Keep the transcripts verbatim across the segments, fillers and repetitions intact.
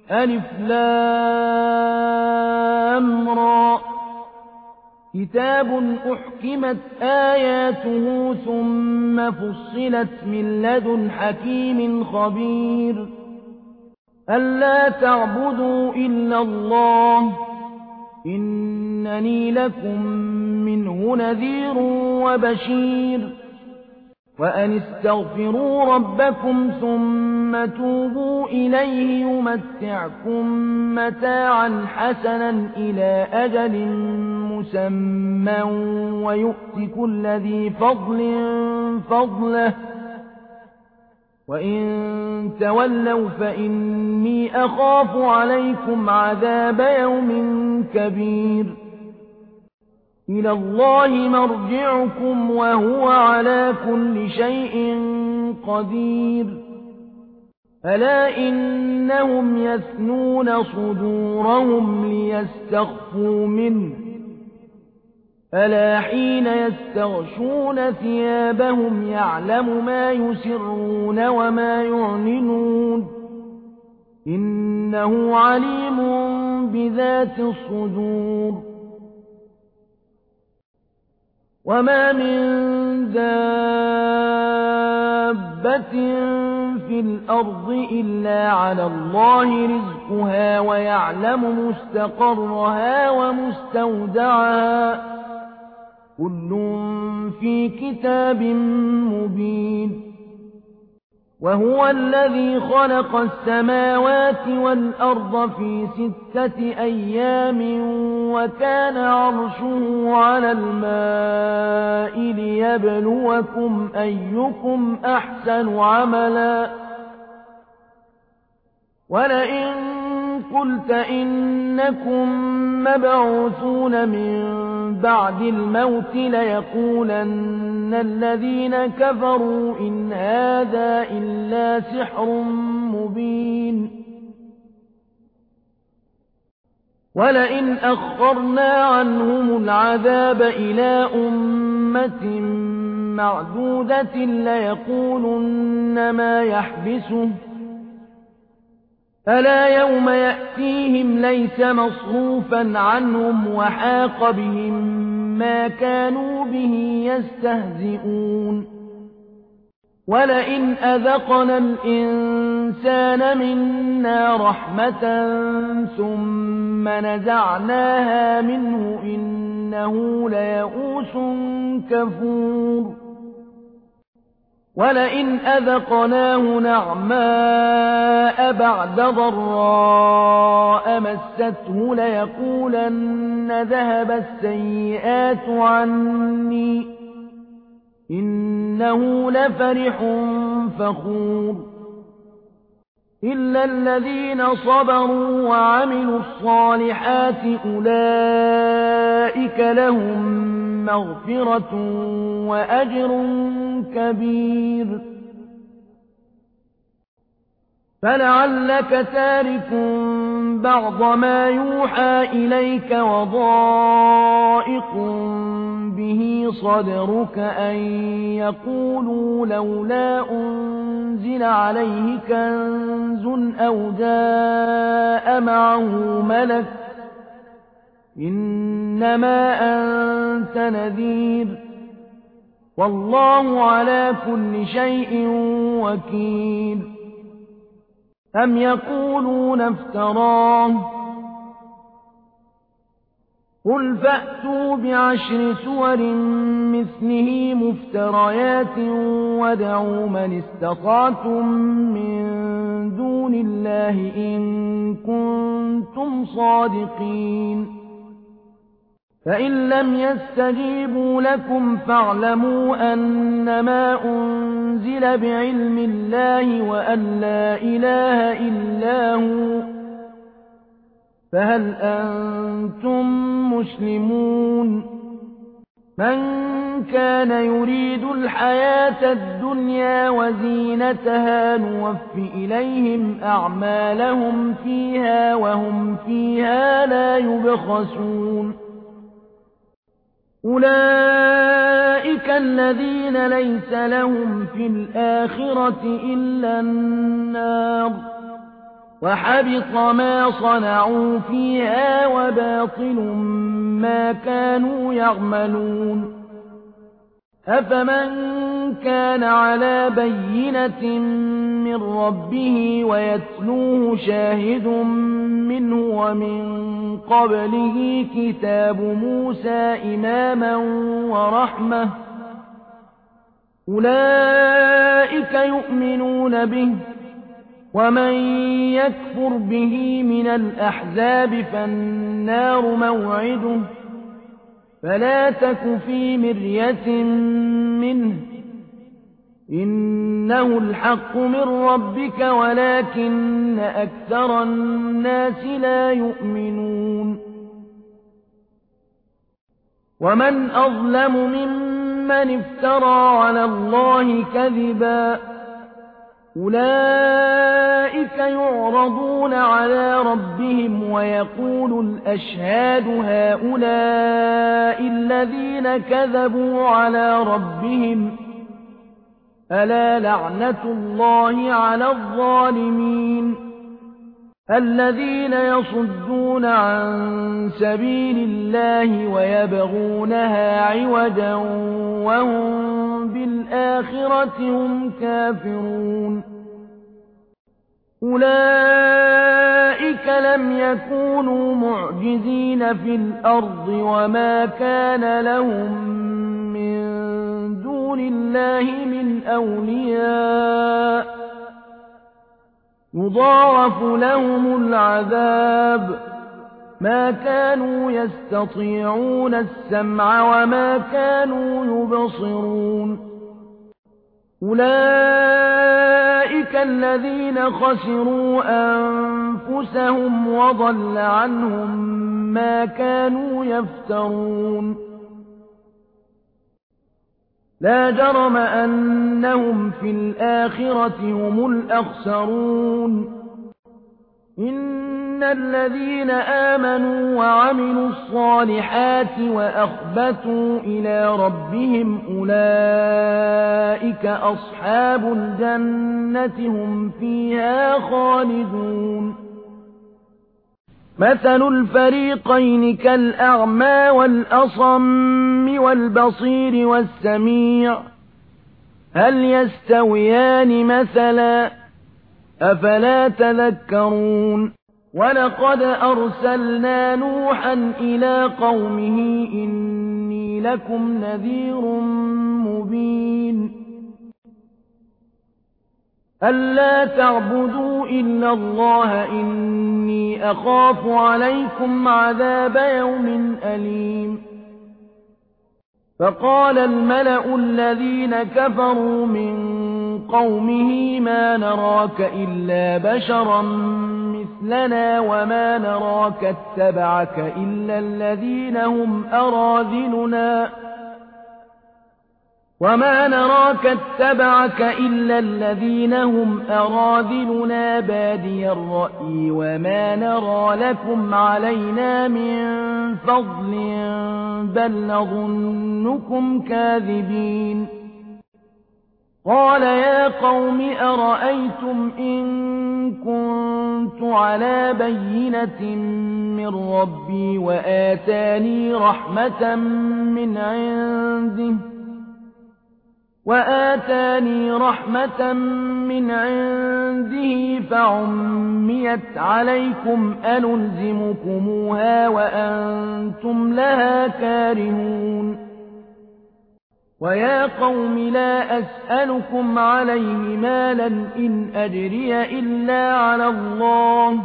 ألف لام را كتاب أحكمت آياته ثم فصلت من لدن حكيم خبير ألا تعبدوا إلا الله إنني لكم منه نذير وبشير وأن استغفروا ربكم ثم توبوا إليه يمتعكم متاعا حسنا إلى أجل مسمى ويؤت كل ذي فضل فضله وإن تولوا فإني أخاف عليكم عذاب يوم كبير إلى الله مرجعكم وهو على كل شيء قدير ألا إنهم يثنون صدورهم ليستخفوا منه ألا حين يستغشون ثيابهم يعلم ما يسرون وما يعلنون إنه عليم بذات الصدور وما من دابة في الأرض إلا على الله رزقها ويعلم مستقرها ومستودعها كل في كتاب مبين وهو الذي خلق السماوات والأرض في ستة أيام وكان عرشه على الماء ليبلوكم أيكم أحسن عملا ولئن قلت إنكم مبعوثون من بعد الموت ليقولن الذين كفروا إن هذا إلا سحر مبين ولئن أخرنا عنهم العذاب إلى أمة معدودة ليقولن ما يحبسه ألا يوم يأتيهم ليس مصروفا عنهم وحاق بهم ما كانوا به يستهزئون ولئن أذقنا الإنسان منا رحمة ثم نزعناها منه إنه ليئوس كفور ولئن أذقناه نعماء بعد ضراء مسته ليقولن ذهب السيئات عني إنه لفرح فخور إلا الذين صبروا وعملوا الصالحات أولئك لهم مغفرة وأجر كبير فلعلك تارك بعض ما يوحى إليك وضائق به صدرك أن يقولوا لولا أنزل عليه كنز أو جاء معه ملك إنما أنت نذير والله على كل شيء وكيل أم يقولون افتراه قل فأتوا بعشر سور مثله مفتريات وادعوا من استطعتم من دون الله إن كنتم صادقين فإن لم يستجيبوا لكم فاعلموا أنما أنزل بعلم الله وأن لا إله إلا هو فهل أنتم مسلمون من كان يريد الحياة الدنيا وزينتها نوف إليهم أعمالهم فيها وهم فيها لا يبخسون أولئك الذين ليس لهم في الآخرة إلا النار وحبط ما صنعوا فيها وباطل ما كانوا يعملون أفمن كان على بينة من ربه ويتلوه شاهد منه ومن قبله كتاب موسى إماما ورحمة أولئك يؤمنون به ومن يكفر به من الأحزاب فالنار موعده فلا تك في مرية منه إنه الحق من ربك ولكن أكثر الناس لا يؤمنون ومن أظلم ممن افترى على الله كذبا أولئك يعرضون على ربهم ويقول الأشهاد هؤلاء الذين كذبوا على ربهم ألا لعنة الله على الظالمين الذين يصدون عن سبيل الله ويبغونها عوجا وهم بالآخرة هم كافرون أولئك لم يكونوا معجزين في الأرض وما كان لهم من دون الله من أولياء يضاعف لهم العذاب ما كانوا يستطيعون السمع وما كانوا يبصرون أولئك الذين خسروا أنفسهم وضل عنهم ما كانوا يفترون لا جرم أنهم في الآخرة هم الأخسرون إن الذين آمنوا وعملوا الصالحات وأخبتوا إلى ربهم أولئك أصحاب الجنة هم فيها خالدون مثل الفريقين كالأعمى والأصم والبصير والسميع هل يستويان مثلا أفلا تذكرون ولقد أرسلنا نوحا إلى قومه إني لكم نذير مبين ألا تعبدوا إلا الله إني أخاف عليكم عذاب يوم أليم فقال الملأ الذين كفروا من قومه ما نراك إلا بشرا مثلنا وما نراك اتبعك إلا الذين هم أراذلنا وما نراك اتبعك إلا الذين هم أراذلنا بادي الرأي وما نرى لكم علينا من فضل بل نظنكم كاذبين قال يا قوم أرأيتم إن كنت على بينة من ربي وآتاني رحمة من عنده وآتاني رحمة من عنده فعميت عليكم أنلزمكموها وأنتم لها كارهون ويا قوم لا أسألكم عليه مالا إن أجري إلا على الله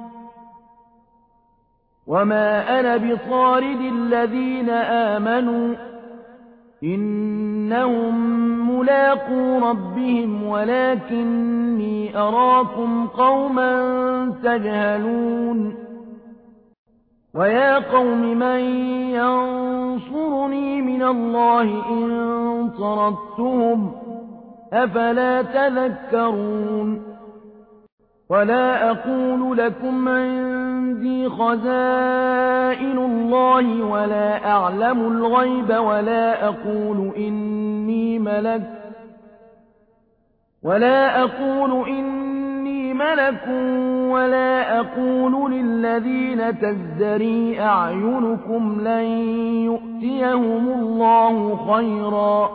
وما أنا بطارد الذين آمنوا إنهم ملاقو ربهم ولكني أراكم قوما تجهلون ويا قوم من ينصرني من الله إن طردتهم أفلا تذكرون ولا أقول لكم عندي خزائن الله ولا أعلم الغيب ولا أقول إني ملك ولا أقول إني ملك ولا أقول للذين تزدري أعينكم لن يؤتيهم الله خيرا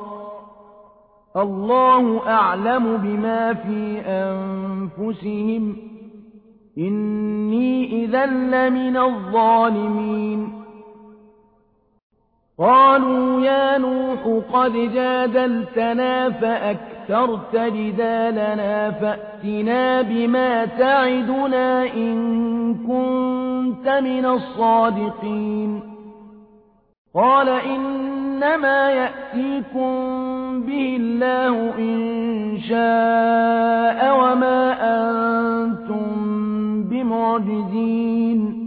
الله أعلم بما في أنفسهم إني إذا لمن الظالمين قالوا يا نوح قد جادلتنا فأكثرت جدالنا فأتنا بما تعدنا إن كنت من الصادقين قال إنما يأتيكم به الله إن شاء وما أنتم بمعجزين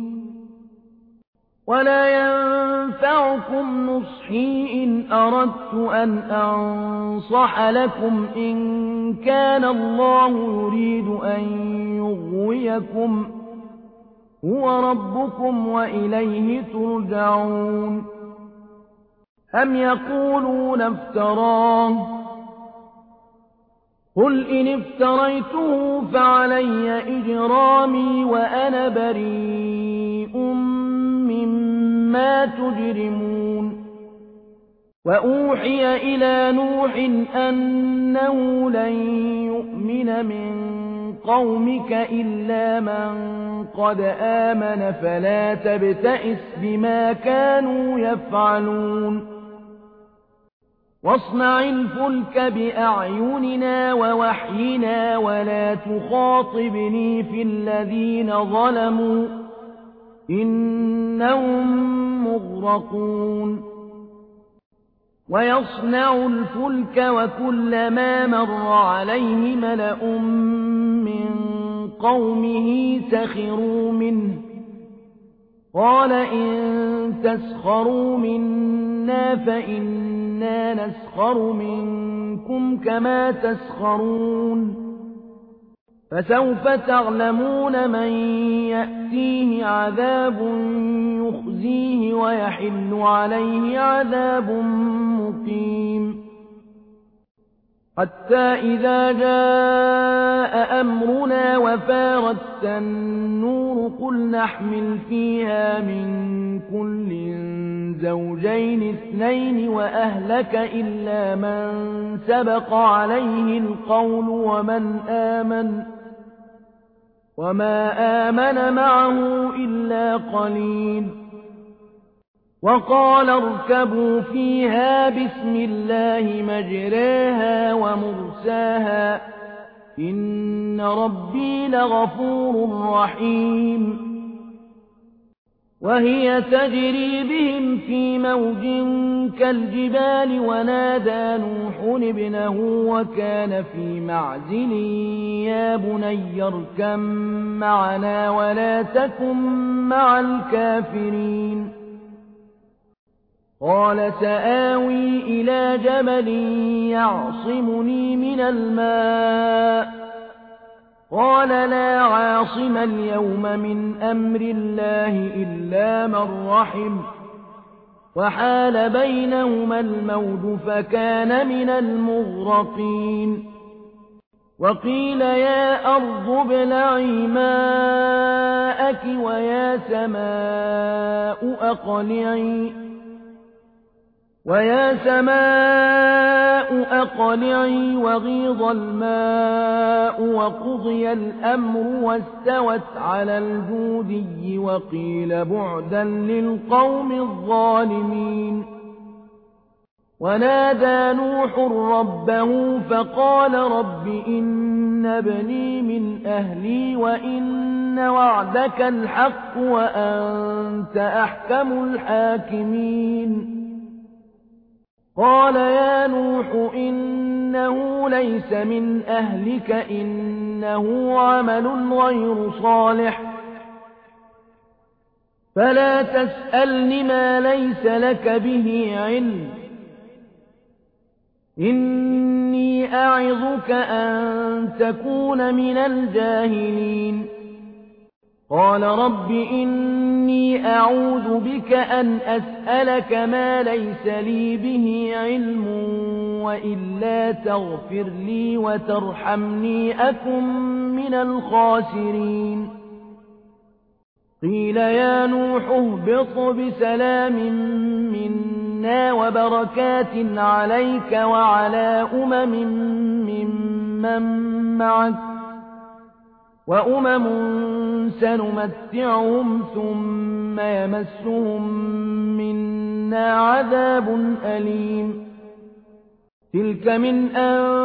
ولا ينفعكم نصحي إن أردت أن أنصح لكم إن كان الله يريد أن يغويكم هو ربكم وإليه ترجعون أم يقولون افتراه قل إن افتريته فعلي إجرامي وأنا بريء مما تجرمون وأوحي إلى نوح أنه لن يؤمن من قومك إلا من قد آمن فلا تبتئس بما كانوا يفعلون واصنع الفلك بأعيننا ووحينا ولا تخاطبني في الذين ظلموا إنهم مغرقون ويصنع الفلك وكلما مر عليه ملأ من قومه سخروا منه قال إن تسخروا منا فإنا نسخر منكم كما تسخرون فسوف تعلمون من يأتيه عذاب يخزيه ويحل عليه عذاب مقيم حتى إذا جاء أمرنا وفارت النور قل نحمل فيها من كل زوجين اثنين وأهلك إلا من سبق عليه القول ومن آمن وما آمن معه إلا قليل وقال اركبوا فيها بسم الله مجراها ومرساها إن ربي لغفور رحيم وهي تجري بهم في موج كالجبال ونادى نوح ابنه وكان في معزل يا بني اركب معنا ولا تكن مع الكافرين قال سآوي إلى جبل يعصمني من الماء قال لا عاصم اليوم من أمر الله إلا من رحم وحال بينهما الموج فكان من المغرقين وقيل يا أرض ابلعي ماءك ويا سماء أقلعي ويا سماء أقلعي وغيض الماء وقضي الأمر واستوت على الجودي وقيل بعدا للقوم الظالمين ونادى نوح ربه فقال رب إن ابني من أهلي وإن وعدك الحق وأنت أحكم الحاكمين قال يا نوح إنه ليس من أهلك إنه عمل غير صالح فلا تسألني ما ليس لك به علم إني أعظك أن تكون من الجاهلين قال رب إني إني أعوذ بك أن أسألك ما ليس لي به علم وإلا تغفر لي وترحمني أكن من الخاسرين قيل يا نوح اهبط بسلام منا وبركات عليك وعلى أمم ممن معك وأمم سنمتعهم ثم يمسهم منا عذاب أليم تلك من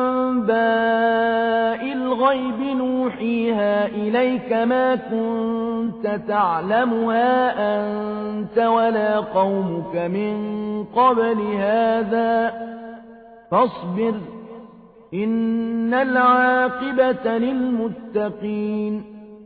أنباء الغيب نوحيها إليك ما كنت تعلمها أنت ولا قومك من قبل هذا فاصبر إن العاقبة للمتقين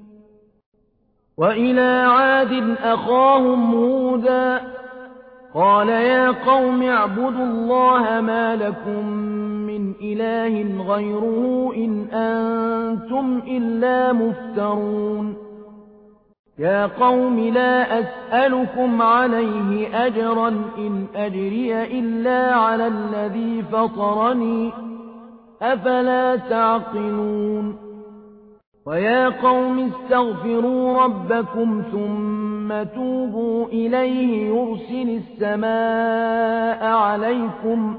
وإلى عاد أخاهم هودا قال يا قوم اعبدوا الله ما لكم من إله غيره إن أنتم إلا مفترون يا قوم لا أسألكم عليه أجرا إن أجري إلا على الذي فطرني أفلا تعقلون ويا قوم استغفروا ربكم ثم توبوا إليه يرسل السماء عليكم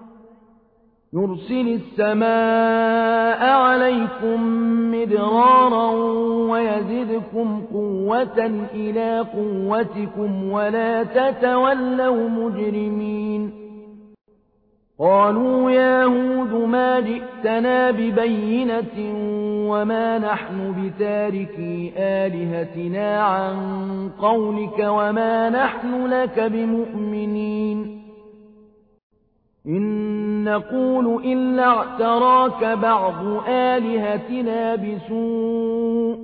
يرسل السماء عليكم مدرارا ويزدكم قوة إلى قوتكم ولا تتولوا مجرمين قالوا يا هود ما جئتنا ببينة وما نحن بتاركي آلهتنا عن قولك وما نحن لك بمؤمنين إن نقول إلا اعتراك بعض آلهتنا بسوء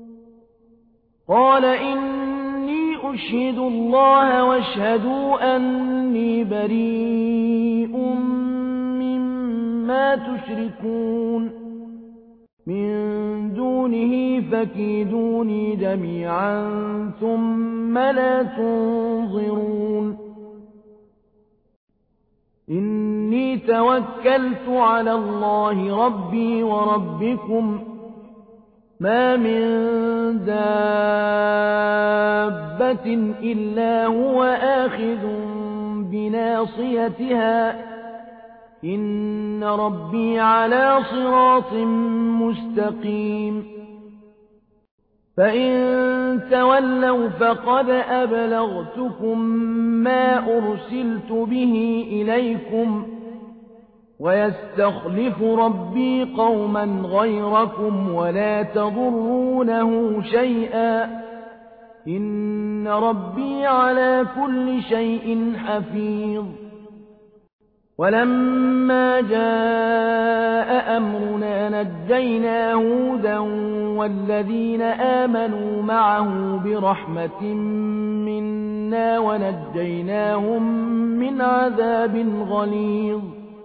قال إني أشهد الله واشهدوا أني بريء مما تشركون من دونه فكيدوني جميعا ثم لا تنظرون إني توكلت على الله ربي وربكم ما من دابة إلا هو آخذ بناصيتها إن ربي على صراط مستقيم فإن تولوا فقد أبلغتكم ما أرسلت به إليكم ويستخلف ربي قوما غيركم ولا تضرونه شيئا إن ربي على كل شيء حفيظ ولما جاء أمرنا نجينا هودا والذين آمنوا معه برحمة منا ونجيناهم من عذاب غليظ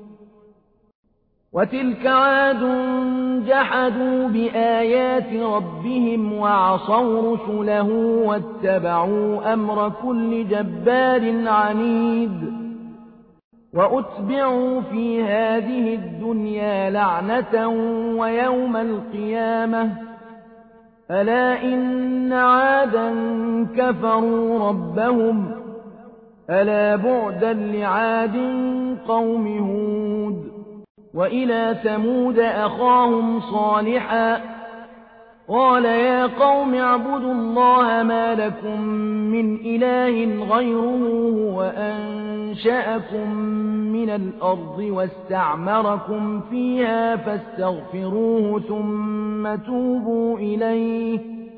وتلك عاد جحدوا بآيات ربهم وعصوا رسله واتبعوا أمر كل جبار عنيد وأتبعوا في هذه الدنيا لعنة ويوم القيامة ألا إن عادا كفروا ربهم ألا بعدا لعاد قوم هود وإلى ثمود أخاهم صالحا قال يا قوم اعبدوا الله ما لكم من إله غيره وأنشأكم من الأرض واستعمركم فيها فاستغفروه ثم توبوا إليه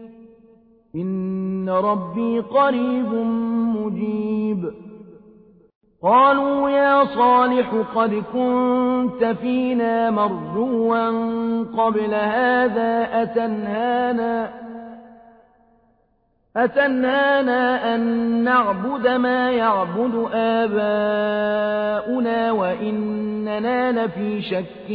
إن ربي قريب مجيب قالوا يا صالح قد كنت فينا مرجوا قبل هذا أتنهانا أتنهانا أن نعبد ما يعبد آباؤنا وإننا لفي شك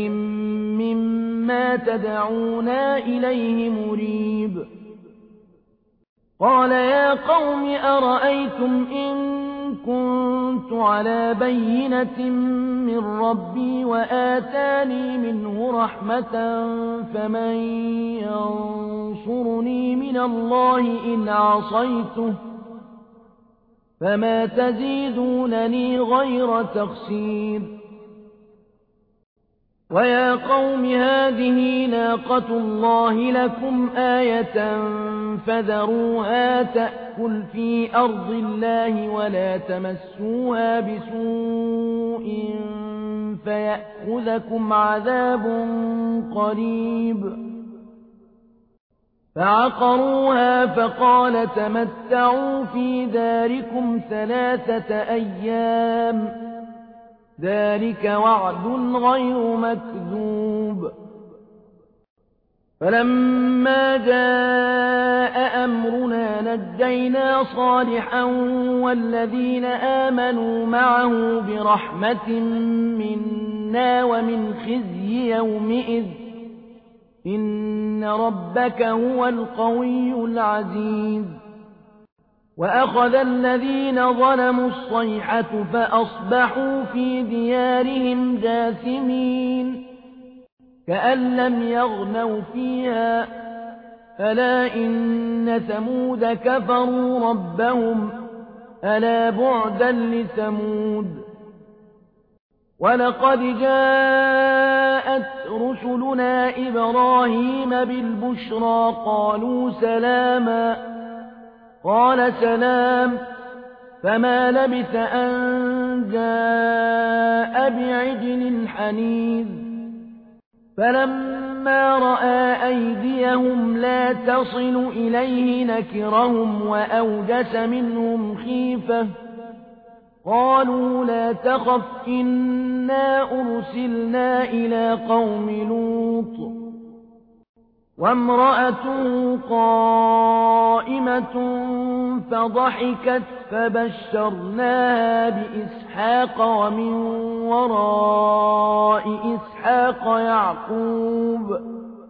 مما تدعونا إليه مريب قال يا قوم أرأيتم إن كنت على بينة من ربي وآتاني منه رحمة فمن ينصرني من الله إن عصيته فما تزيدونني غير تخسير ويا قوم هذه ناقة الله لكم آية فذروها تأكل في أرض الله ولا تمسوها بسوء فيأخذكم عذاب قريب فعقروها فقال تمتعوا في داركم ثلاثة أيام ذلك وعد غير مكذوب فلما جاء أمرنا نجينا صالحا والذين آمنوا معه برحمة منا ومن خزي يومئذ إن ربك هو القوي العزيز وأخذ الذين ظلموا الصيحة فأصبحوا في ديارهم جاثمين كأن لم يغنوا فيها ألا إن ثمود كفروا ربهم ألا بعدا لثمود ولقد جاءت رسلنا إبراهيم بالبشرى قالوا سلاما قال سلام فما لبث أن جاء بعجل حنيذ فلما رأى أيديهم لا تصل إليه نكرهم وأوجس منهم خيفة قالوا لا تخف إنا أرسلنا إلى قوم لوط وامرأته قائمة فضحكت فبشرناها بإسحاق ومن وراء إسحاق يعقوب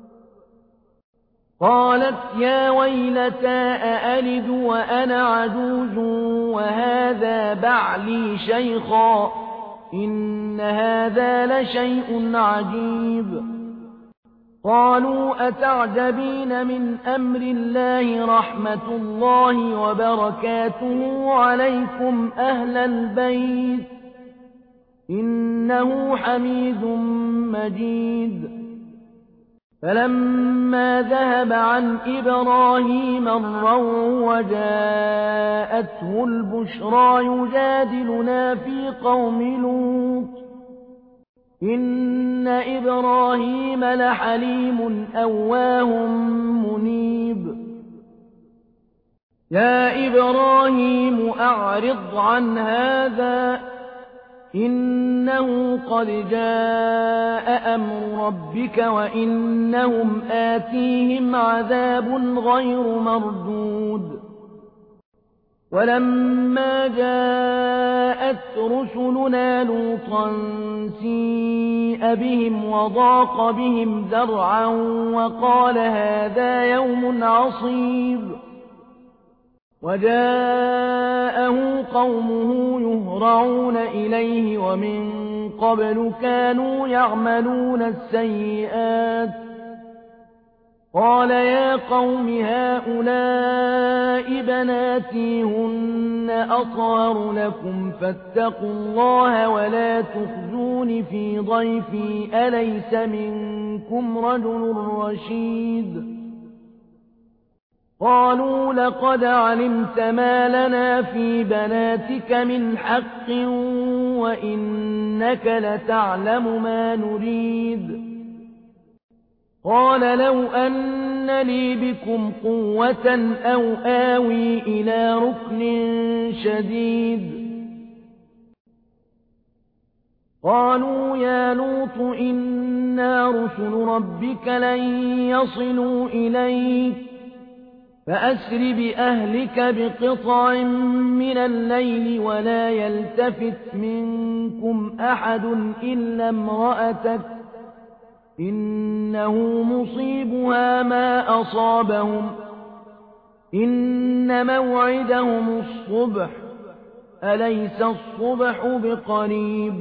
قالت يا ويلتى أألد وأنا عجوز وهذا بعلي شيخا إن هذا لشيء عجيب قالوا أتعجبين من أمر الله رحمة الله وبركاته عليكم أهل البيت إنه حميد مجيد فلما ذهب عن إبراهيم الروع وجاءته البشرى يجادلنا في قوم لوط إن إبراهيم لحليم أواه منيب يا إبراهيم أعرض عن هذا إنه قد جاء أمر ربك وإنهم آتيهم عذاب غير مردود ولما جاءت رسلنا لوطا سيء بهم وضاق بهم ذرعا وقال هذا يوم عصيب وجاءه قومه يهرعون إليه ومن قبل كانوا يعملون السيئات قال يا قوم هؤلاء بناتي هن أطهر لكم فاتقوا الله ولا تخزون في ضيفي أليس منكم رجل رشيد قالوا لقد علمت ما لنا في بناتك من حق وإنك لتعلم ما نريد قال لو أن لي بكم قوة أو آوي إلى ركن شديد قالوا يا لوط إنا رسل ربك لن يصلوا إليك فأسر بأهلك بقطع من الليل ولا يلتفت منكم أحد إلا امرأتك إنه مصيبها ما أصابهم إن إن موعدهم الصبح أليس الصبح بقريب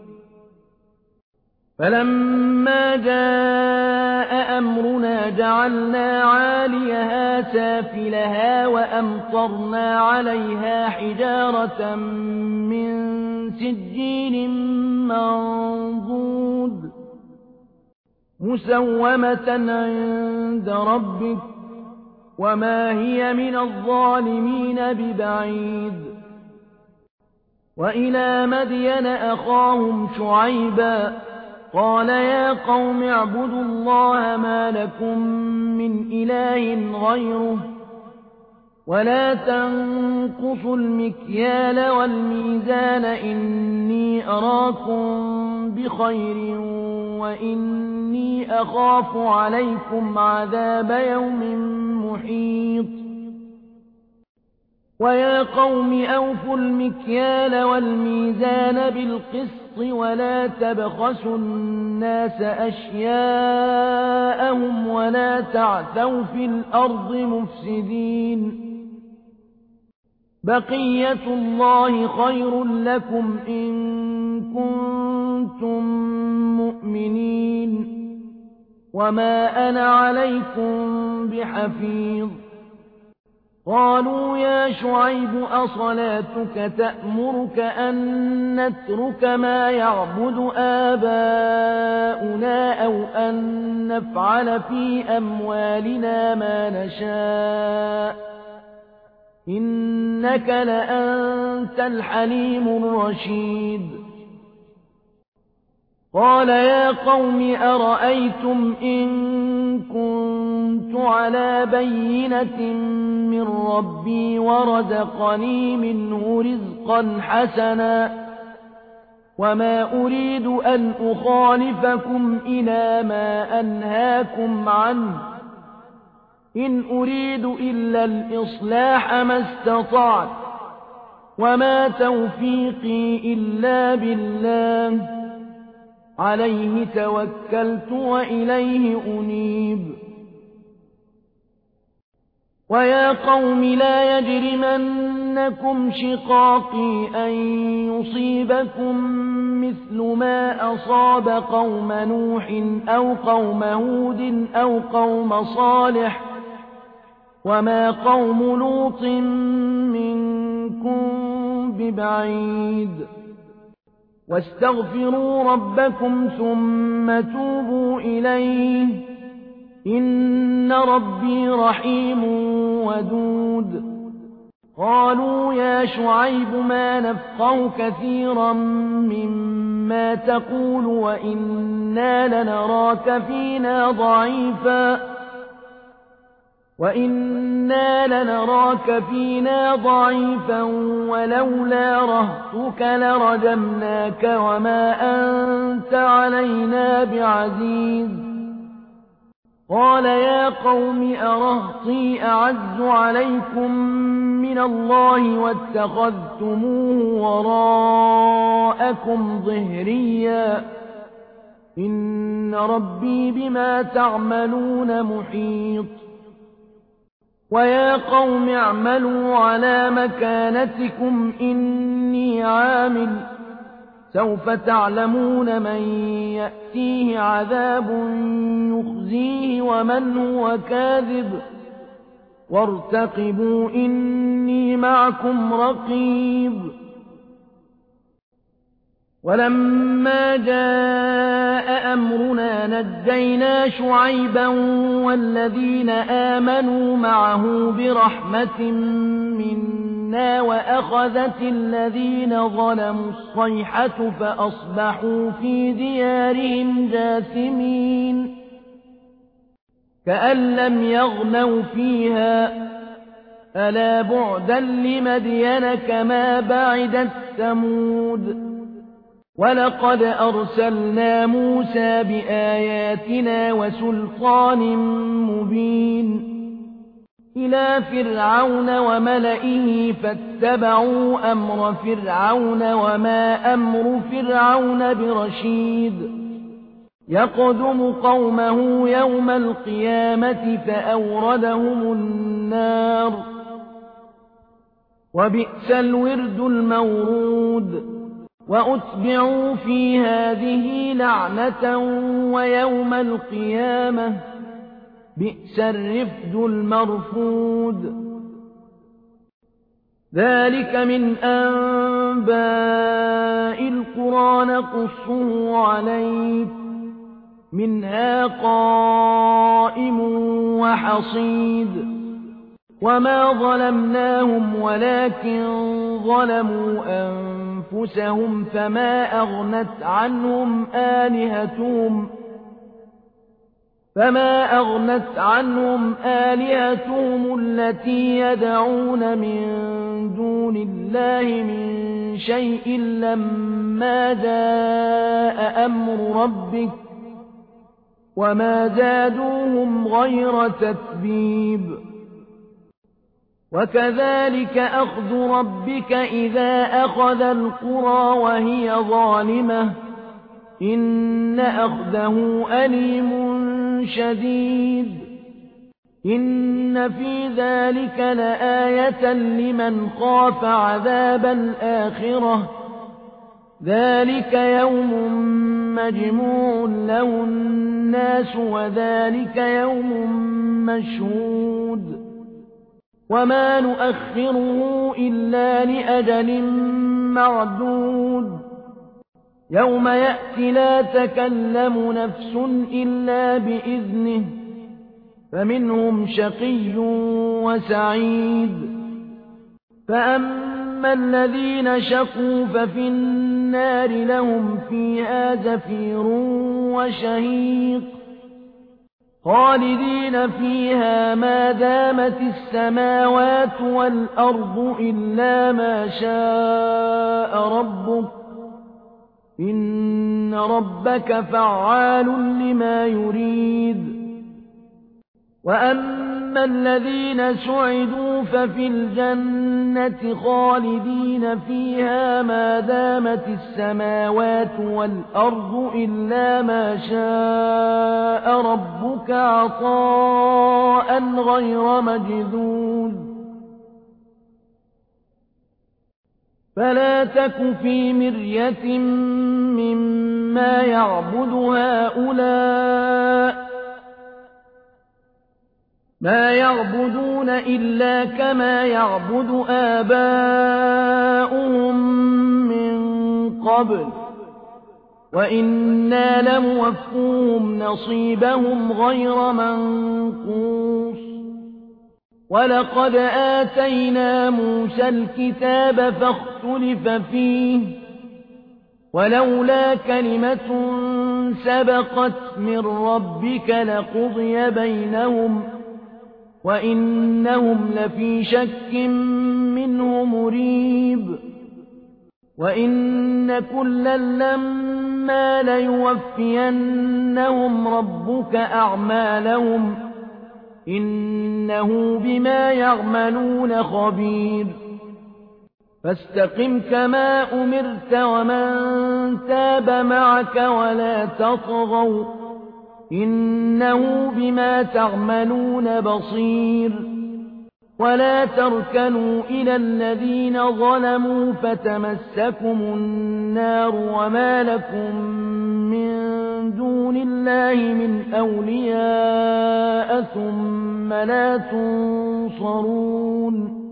فلما جاء أمرنا جعلنا عاليها سافلها وأمطرنا عليها حجارة من سجيل منضود مسومة عند ربك وما هي من الظالمين ببعيد وإلى مدين أخاهم شعيبا قال يا قوم اعبدوا الله ما لكم من إله غيره ولا تنقصوا المكيال والميزان إني أراكم بخير وإني أخاف عليكم عذاب يوم محيط ويا قوم أوفوا المكيال والميزان بالقسط ولا تبخسوا الناس أشياءهم ولا تعثوا في الأرض مفسدين بقية الله خير لكم إن كنتم مؤمنين وما أنا عليكم بحفيظ قالوا يا شعيب أصلاتك تأمرك أن نترك ما يعبد آباؤنا أو أن نفعل في أموالنا ما نشاء إنك لأنت الحليم الرشيد قال يا قوم أرأيتم إن كنت على بينة من ربي ورزقني منه رزقا حسنا وما أريد أن أخالفكم إلى ما أنهاكم عنه إن أريد إلا الإصلاح ما استطعت وما توفيقي إلا بالله عليه توكلت وإليه أنيب ويا قوم لا يجرمنكم شقاقي أن يصيبكم مثل ما أصاب قوم نوح أو قوم هود أو قوم صالح وما قوم لوط منكم ببعيد واستغفروا ربكم ثم توبوا إليه إن ربي رحيم ودود قالوا يا شعيب ما نفقه كثيرا مما تقول وإنا لنراك فينا ضعيفا وإنا لنراك فينا ضعيفا ولولا رهطك لرجمناك وما أنت علينا بعزيز قال يا قوم أرهطي أعز عليكم من الله واتخذتموه وراءكم ظهريا إن ربي بما تعملون محيط ويا قوم اعملوا على مكانتكم إني عامل سوف تعلمون من يأتيه عذاب يخزيه ومن هو كاذب وارتقبوا إني معكم رقيب ولما جاء أمرنا نجينا شعيبا والذين آمنوا معه برحمة منا وأخذت الذين ظلموا الصيحة فأصبحوا في ديارهم جاثمين كأن لم يغنوا فيها ألا بعدا لمدين كما بعدت ثمود ولقد أرسلنا موسى بآياتنا وسلطان مبين إلى فرعون وملئه فاتبعوا أمر فرعون وما أمر فرعون برشيد يقدم قومه يوم القيامة فأوردهم النار وبئس الورد المورود وأتبعوا في هذه لعنة ويوم القيامة بئس الرفد المرفود ذلك من أنباء القرى نقصه عليك منها قائم وحصيد وما ظلمناهم ولكن ظلموا أنفسهم فما أغنت عنهم آلهتهم فما أغنت عنهم آلهتهم التي يدعون من دون الله من شيء لما جاء أمر ربك وما زادوهم غير تتبيب وكذلك أخذ ربك إذا أخذ القرى وهي ظالمة إن أخذه أليم شديد إن في ذلك لآية لمن خاف عذاب الآخرة ذلك يوم مجموع له الناس وذلك يوم مشهود وما نؤخره إلا لأجل معدود يوم يأتي لا تكلم نفس إلا بإذنه فمنهم شقي وسعيد فأما الذين شقوا ففي النار لهم فيها زفير وشهيق خالدين فيها ما دامت السماوات والأرض إلا ما شاء ربك إن ربك فعال لما يريد وأما الذين سعدوا ففي الجنة خالدين فيها ما دامت السماوات والأرض إلا ما شاء ربك عطاء غير مجذوذ فلا تك في مرية مما يعبد هؤلاء ما يعبدون إلا كما يعبد آباؤهم من قبل وإنا لموفوهم نصيبهم غير منقوص ولقد آتينا موسى الكتاب فاختلف فيه ولولا كلمة سبقت من ربك لقضي بينهم وإنهم لفي شك منه مريب وإن كلا لما ليوفينهم ربك أعمالهم إنه بما يعملون خبير فاستقم كما أمرت ومن تاب معك ولا تطغوا إنه بما تعملون بصير ولا تركنوا إلى الذين ظلموا فتمسكم النار وما لكم من دون الله من أولياء ثم لا تنصرون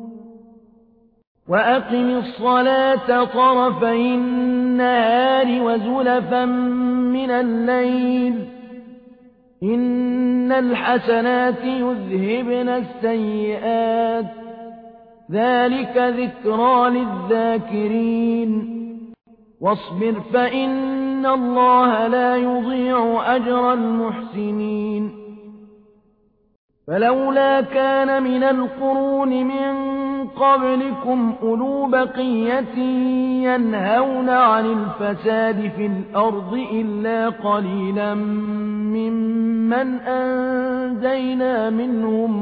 وأقم الصلاة طرفي النهار وزلفا من الليل إن الحسنات يذهبن السيئات ذلك ذكرى للذاكرين واصبر فإن الله لا يضيع أجر المحسنين فلولا كان من القرون من قبلكم أولو بقية ينهون عن الفساد في الأرض إلا قليلا ممن أنجينا منهم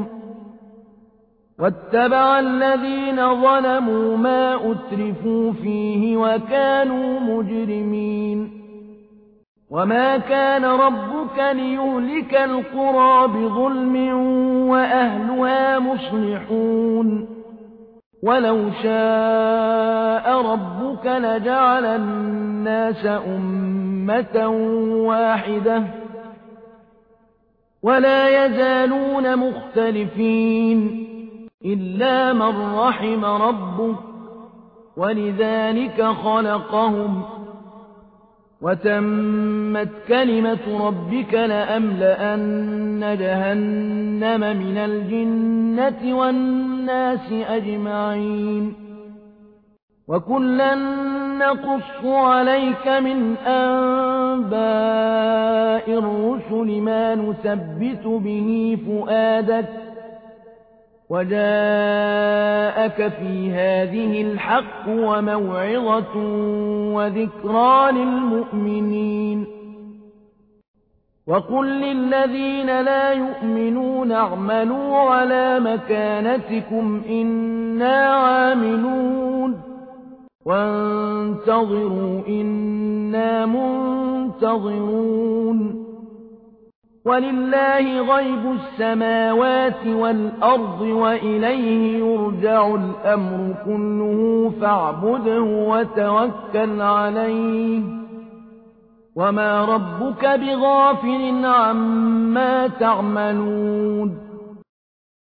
واتبع الذين ظلموا ما أترفوا فيه وكانوا مجرمين وما كان ربك ليهلك القرى بظلم وأهلها مصلحون وَلَوْ شَاءَ رَبُّكَ لَجَعَلَ النَّاسَ أُمَّةً وَاحِدَةً وَلَا يَزَالُونَ مُخْتَلِفِينَ إِلَّا مَن رَّحِمَ رَبُّكَ وَلِذَٰلِكَ خَلَقَهُمْ وَتَمَّتْ كَلِمَةُ رَبِّكَ لَأَمْلَأَنَّ جَهَنَّمَ مِنَ الْجِنَّةِ وَالنَّاسِ أَجْمَعِينَ وَكُلًّا نَّقُصُّ عَلَيْكَ مِنْ أَنبَاءِ الرُّسُلِ مَا نُثَبِّتُ بِهِ فُؤَادَكَ وَجَاءَكَ فِي هَٰذِهِ الْحَقُّ وَمَوْعِظَةٌ وَذِكْرَىٰ لِلْمُؤْمِنِينَ وَقُل لِّلَّذِينَ لَا يُؤْمِنُونَ اعْمَلُوا عَلَىٰ مَكَانَتِكُمْ إِنَّا عَامِلُونَ وَانتَظِرُوا إِنَّا مُنتَظِرُونَ وَلِلَّهِ غَيْبُ السَّمَاوَاتِ وَالْأَرْضِ وَإِلَيْهِ يُرْجَعُ الْأَمْرُ كُلُّهُ فَاعْبُدْهُ وَتَوَكَّلْ عَلَيْهِ ۚ وَمَا رَبُّكَ بِغَافِلٍ عَمَّا تَعْمَلُونَ